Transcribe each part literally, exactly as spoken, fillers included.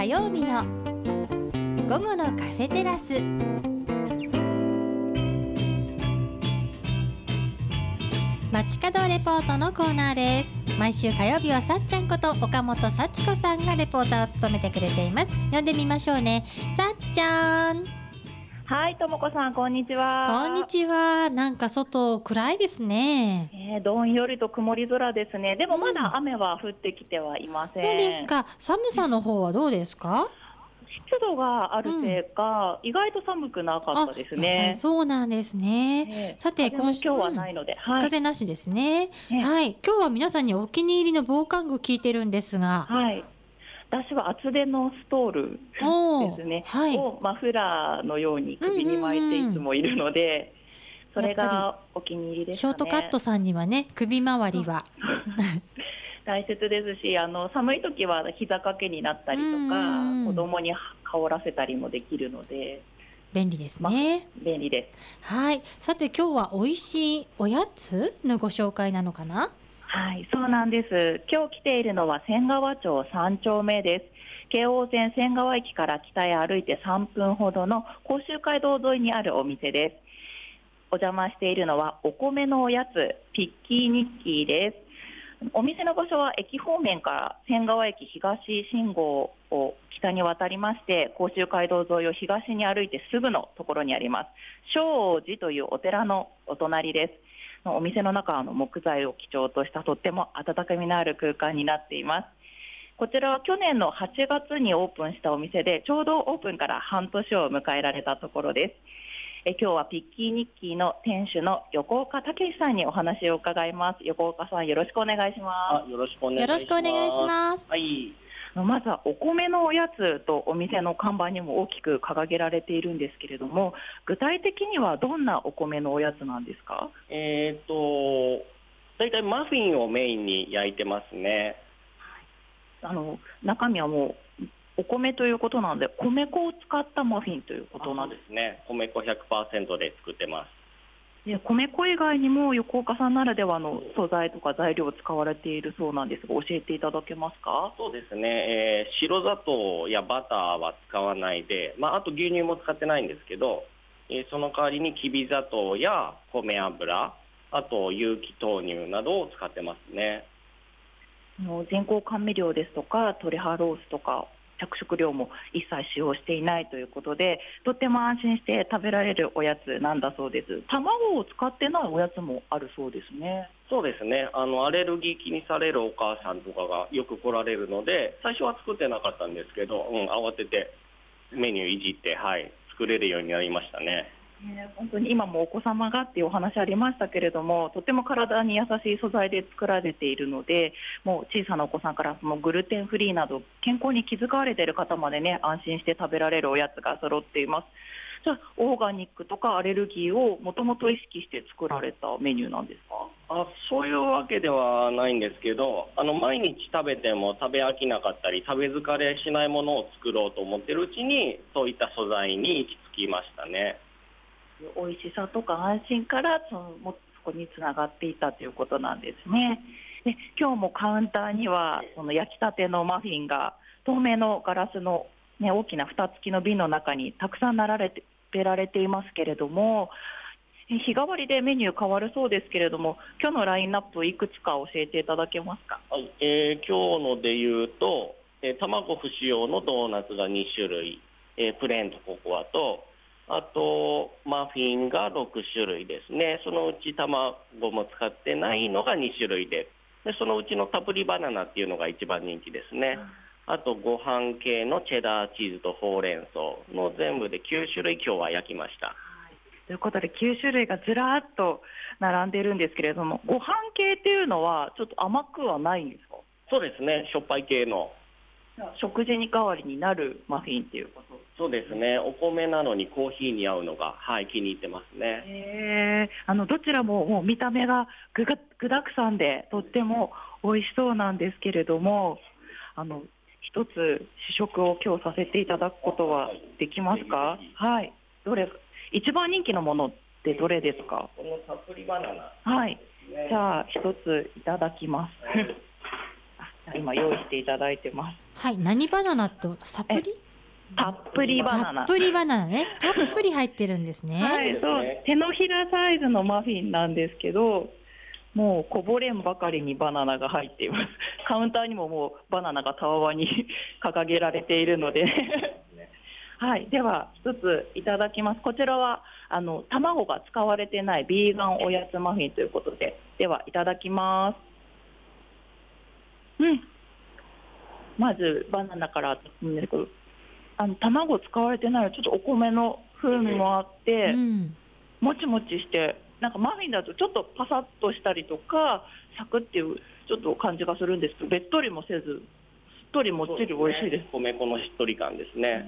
火曜日の午後のカフェテラス。街角レポートのコーナーです。毎週火曜日はさっちゃんこと岡本幸子さんがレポーターを務めてくれています。呼んでみましょうね。さっちゃん。 はい、ともこさん、こんにちは。 こんにちは。なんか外暗いですね。 えー、どんよりと曇り空ですね。でもまだ雨は降ってきてはいません。 うん、そうですか。寒さの方はどうですか？ 湿度があるせいか、うん、意外と寒くなかったですね。 そうなんですね。 えー、 さて今週今日はないので、 うんはい、風なしですね、えー、はい。今日は皆さんにお気に入りの防寒具聞いてるんですが、 はい。私は厚手のストールですね、はい、をマフラーのように首に巻いていつもいるので、うんうんうん、それがお気に入りですかね。 ショートカットさんにはね、首周りは大切ですし、あの寒い時は膝掛けになったりとか、子供に羽織らせたりもできるので便利ですね、 ま、便利です。 はい。さて今日は美味しいおやつのご紹介なのかな？ はい、そうなんです。今日来ているのは仙川町さん丁目です。京王線仙川駅から北へ歩いてさんぷんほどの甲州街道沿いにあるお店です。お邪魔しているのはお米のおやつピッキーニッキーです。お店の場所は駅方面から仙川駅東信号を北に渡りまして、甲州街道沿いを東に歩いてすぐのところにあります。正寺というお寺のお隣です。お店の中は木材を基調としたとっても温かみのある空間になっています。こちらは去年のはちがつにオープンしたお店で、ちょうどオープンから半年を迎えられたところです。え今日はピッキーニッキーの店主の横岡武さんにお話を伺います。横岡さん、よろしくお願いします。 あ、よろしくお願いします。よろしくお願いします。 はい。まずはお米のおやつとお店の看板にも大きく掲げられているんですけれども、具体的にはどんなお米のおやつなんですか？ えーと、だいたいマフィンをメインに焼いてますね。 あの中身はもうお米ということなので、米粉を使ったマフィンということなんです。 そうですね。米粉 ひゃくパーセント で作ってます。 で米粉以外にも横岡さんならではの素材とか材料を使われているそうなんですが、教えていただけますか？ そうですね、えー、白砂糖やバターは使わないで、まあ、あと牛乳も使ってないんですけど、えー、その代わりにきび砂糖や米油、あと有機豆乳などを使ってますね。 全酵甘味料ですとか鶏ハロースとか着色料も一切使用していないということで、とっても安心して食べられるおやつなんだそうです。卵を使ってないおやつもあるそうですね。 そうですね。あのアレルギー気にされるお母さんとかがよく来られるので、最初は作ってなかったんですけど、うん、慌ててメニューいじって、はい、作れるようになりましたね。 ね、本当に今もお子様がっていうお話ありましたけれども、とても体に優しい素材で作られているので、もう小さなお子さんからそのグルテンフリーなど健康に気遣われている方までね、安心して食べられるおやつが揃っています。じゃあオーガニックとかアレルギーをもともと意識して作られたメニューなんですか？ あ、そういうわけではないんですけど、あの毎日食べても食べ飽きなかったり食べ疲れしないものを作ろうと思ってるうちに、そういった素材に行き着きましたね。 美味しさとか安心からそのもそこにつながっていたということなんですね。で今日もカウンターにはその焼きたてのマフィンが透明のガラスの、ね、大きな蓋付きの瓶の中にたくさん並べられていますけれども、日替わりでメニュー変わるそうですけれども、今日のラインナップいくつか教えていただけますか？ はい、えー、今日ので言うと、えー、卵不使用のドーナツがに種類、えー、プレーンとココアと、あとマフィンがろく種類ですね。そのうち卵も使ってないのがに種類で、でそのうちのたっぷりバナナっていうのが一番人気ですね。あとご飯系のチェダーチーズとほうれん草の全部できゅう種類今日は焼きました。 ということできゅう種類がずらっと並んでいるんですけれども、ご飯系っていうのはちょっと甘くはないんですか？ そうですね、しょっぱい系の食事に代わりになるマフィンっていうこと？ そうですね、お米なのにコーヒーに合うのが、はい、気に入ってますね。 へー、あのどちらももう見た目が具が具だくさんでとっても美味しそうなんですけれども、あの一つ試食を今日させていただくことはできますか？はい、どれ一番人気のものってどれですか？ このたっぷりバナナ。 はい、じゃあ一ついただきます。あ、 今用意していただいてます。 はい、何バナナとサプリ？ たっぷりバナナ。 たっぷりバナナね。たっぷり入ってるんですね。 はい、そう、手のひらサイズのマフィンなんですけど、もうこぼれんばかりにバナナが入っています。カウンターにももうバナナがたわわに掲げられているのではい、では一ついただきます。こちらはあの卵が使われてないビーガンおやつマフィンということで、ではいただきます。うん、まずバナナからうんですけど、あの卵使われてないのちょっとお米の風味もあって、うん、もちもちして、なんかマフィンだとちょっとパサッとしたりとかサクっていうちょっと感じがするんですけど、べっとりもせずしっとりもっちり美味しいです。 米粉のしっとり感ですね。 うん、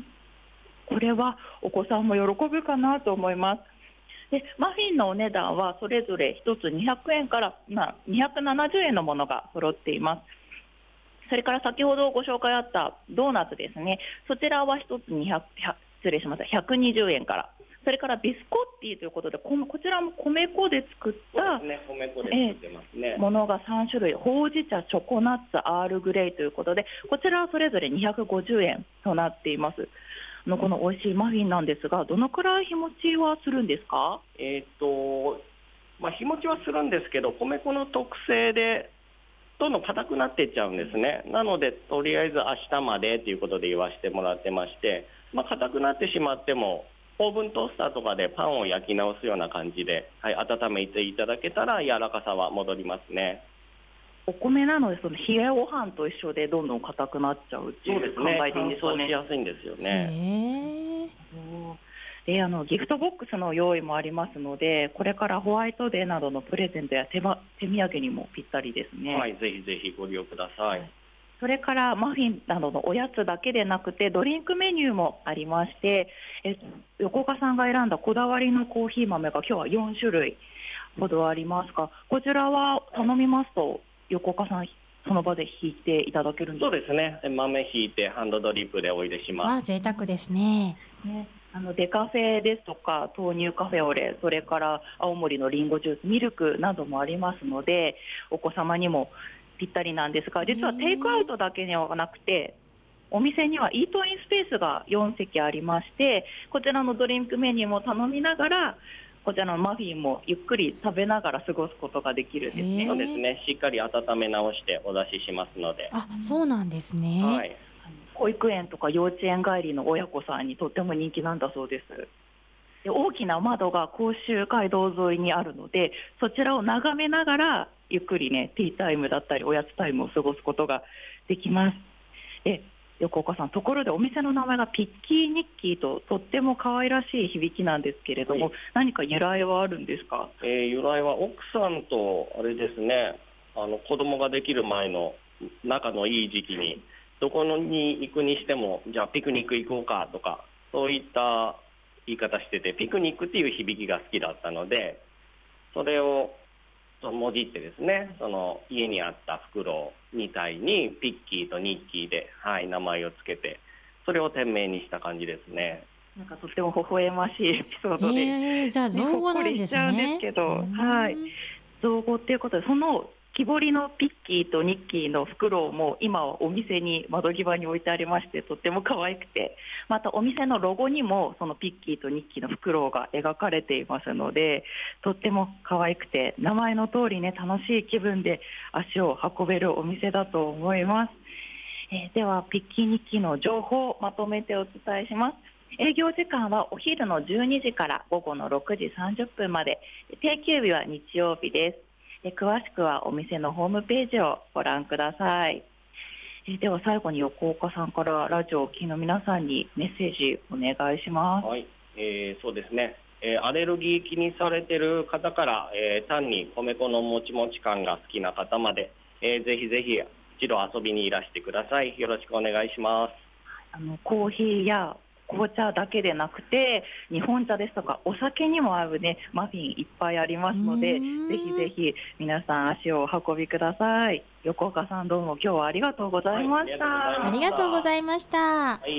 これはお子さんも喜ぶかなと思います。でマフィンのお値段はそれぞれひとつにひゃくえんから、まあ、にひゃくななじゅうえんのものが揃っています。それから先ほどご紹介あったドーナツですね、そちらはひとつにひゃく、失礼しました、ひゃくにじゅうえんから、それからビスコッティということで、ここちらも米粉で作ったものがさんしゅるい、ほうじ茶、チョコナッツ、アールグレイということで、こちらはそれぞれにひゃくごじゅうえんとなっています。のこの美味しいマフィンなんですが、どのくらい日持ちはするんですか？ えーとまあ、日持ちはするんですけど、米粉の特性でどんどん硬くなっていっちゃうんですね。なのでとりあえず明日までということで言わせてもらってまして、まあ、硬くなってしまってもオーブントースターとかでパンを焼き直すような感じで、はい、温めていただけたら柔らかさは戻りますね。 お米なのでその冷えご飯と一緒でどんどん硬くなっちゃうっていう考えでいいんですかね。 乾燥しやすいんですよね。 であのギフトボックスの用意もありますので、これからホワイトデーなどのプレゼントや 手, ば手土産にもぴったりですね。 はい、ぜひぜひご利用ください。はい、 それからマフィンなどのおやつだけでなくてドリンクメニューもありまして、え横岡さんが選んだこだわりのコーヒー豆が今日はよんしゅるいほどありますが、こちらは頼みますと横岡さんその場で引いていただけるんですか？ そうですね、豆引いてハンドドリップでお入れします。 わあ、贅沢ですね。 ね、あのデカフェですとか豆乳カフェオレ、それから青森のリンゴジュース、ミルクなどもありますので、お子様にもぴったりなんですが、実はテイクアウトだけではなくてお店にはイートインスペースがよんせきありまして、こちらのドリンクメニューも頼みながらこちらのマフィンもゆっくり食べながら過ごすことができるんですね。 そうですね、しっかり温め直してお出ししますので。 あ、そうなんですね。 はい、 保育園とか幼稚園帰りの親子さんにとっても人気なんだそうです。で大きな窓が甲州街道沿いにあるので、そちらを眺めながらゆっくりね、ティータイムだったりおやつタイムを過ごすことができます。で横岡さん、ところでお店の名前がピッキーニッキーととっても可愛らしい響きなんですけれども、はい、何か由来はあるんですか？ えー、由来は奥さんとあれですね、あの子供ができる前の仲のいい時期にどこに行くにしても、じゃあピクニック行こうかとか、そういった言い方してて、ピクニックっていう響きが好きだったので、それをもじってですね、その家にあった袋にたいにピッキーとニッキーで、はい、名前をつけて、それを店名にした感じですね。 なんかとっても微笑ましいエピソードで、 えー、じゃあ造語なんですね。 ほっこりしちゃうんですけど、はい、造語っていうことで、その木彫りのピッキーとニッキーのフクロウも今はお店に窓際に置いてありまして、とっても可愛くて、またお店のロゴにもそのピッキーとニッキーのフクロウが描かれていますので、とっても可愛くて、名前の通りね、楽しい気分で足を運べるお店だと思います。えー、ではピッキーニッキーの情報をまとめてお伝えします。営業時間はお昼のじゅうにじから午後のろくじさんじゅっぷんまで、定休日は日曜日です。詳しくはお店のホームページをご覧ください。では最後に横岡さんからラジオをお聞きの皆さんにメッセージお願いします。 はい、えー、そうですね、えー、アレルギー気にされている方から、えー、単に米粉のもちもち感が好きな方まで、えー、ぜひぜひ一度遊びにいらしてください。よろしくお願いします。 あのコーヒーや紅茶だけでなくて日本茶ですとかお酒にも合うねマフィンいっぱいありますので、ぜひぜひ皆さん足をお運びください。横岡さん、どうも今日はありがとうございました。 はい、ありがとうございました。 はい、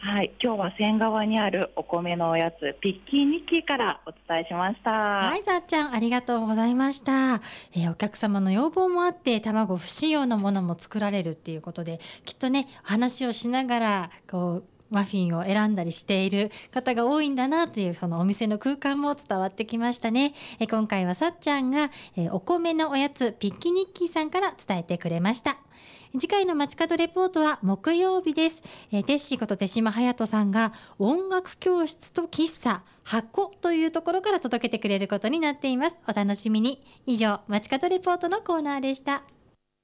はい、今日は仙川にあるお米のおやつピッキーニッキーからお伝えしました。 はい、さっちゃんありがとうございました。えー、お客様の要望もあって卵不使用のものも作られるっていうことで、きっとね話をしながらこうマフィンを選んだりしている方が多いんだなという、そのお店の空間も伝わってきましたね。え今回はさっちゃんがえお米のおやつピッキニッキーさんから伝えてくれました。次回の街角レポートは木曜日です。えテッシーこと手島隼人さんが音楽教室と喫茶箱というところから届けてくれることになっています。お楽しみに。以上、街角レポートのコーナーでした。